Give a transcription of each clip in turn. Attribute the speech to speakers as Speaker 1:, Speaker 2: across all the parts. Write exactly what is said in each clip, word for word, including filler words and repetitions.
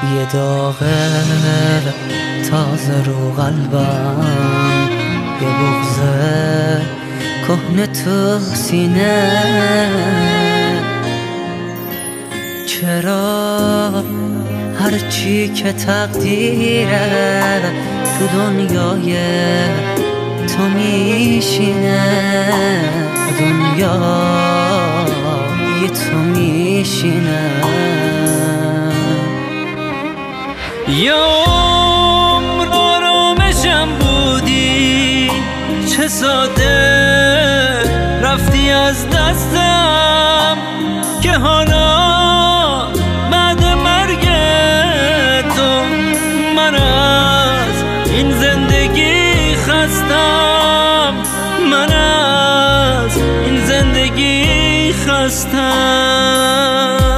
Speaker 1: یه داغ تازه رو قلبم، یه بغض کهنه تو سینه. چرا هرچی که تقدیره تو دنیای تو میشینه، دنیای تو میشینه.
Speaker 2: یا عمر آرامشم بودی، چه ساده رفتی از دستم، که حالا بعد مرگ تو من از این زندگی خستم، من از این زندگی خستم.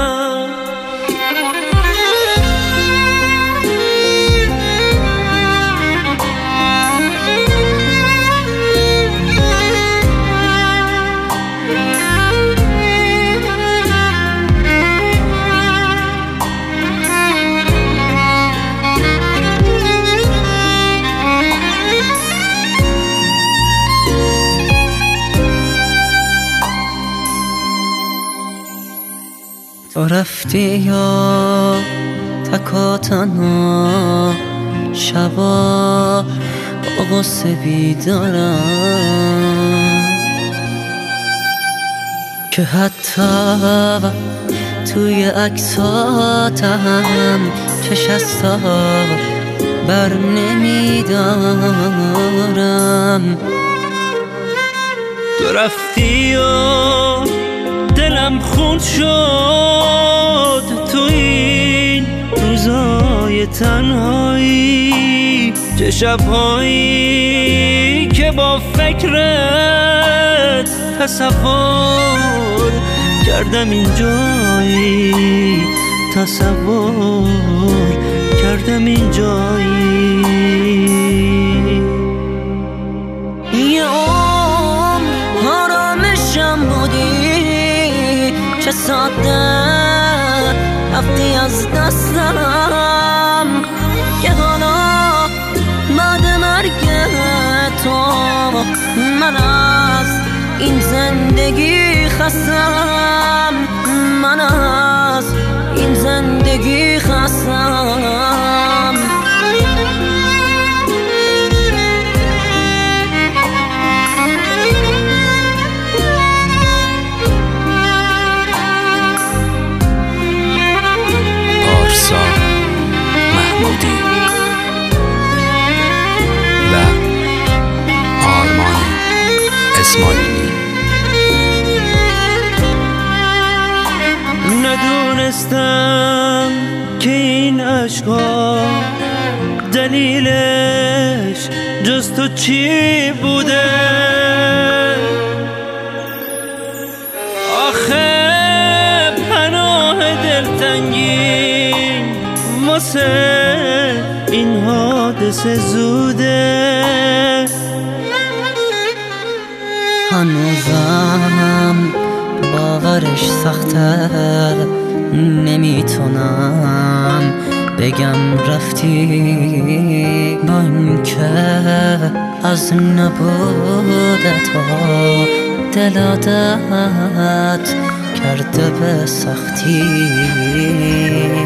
Speaker 1: تو رفتی یا تکا تنها شبا با غصه بیدارم، که حتی توی عکساتم چش از تا بر نمیدارم.
Speaker 2: تو رفتی و دلم خون شد تو این روزای تنهایی، چه شبهایی که با فکرت تصور کردم اینجایی، تصور کردم اینجایی.
Speaker 1: یه عمر آرامشم بودی، چه ساده رفتی از دستم، که حالا بعد مرگ تو من از این زندگی خستم، من از این زندگی خستم.
Speaker 3: محمودی و آرمان اسماعیلی.
Speaker 2: ندونستم که این عشقا دلیلش جز تو چی بوده، آخه پناه دلتنگی واسه این حادثه زوده.
Speaker 1: هنوزم باورش سخته، نمیتونم بگم رفتی، با این که از نبودت ها دل عادت کرده به سختی.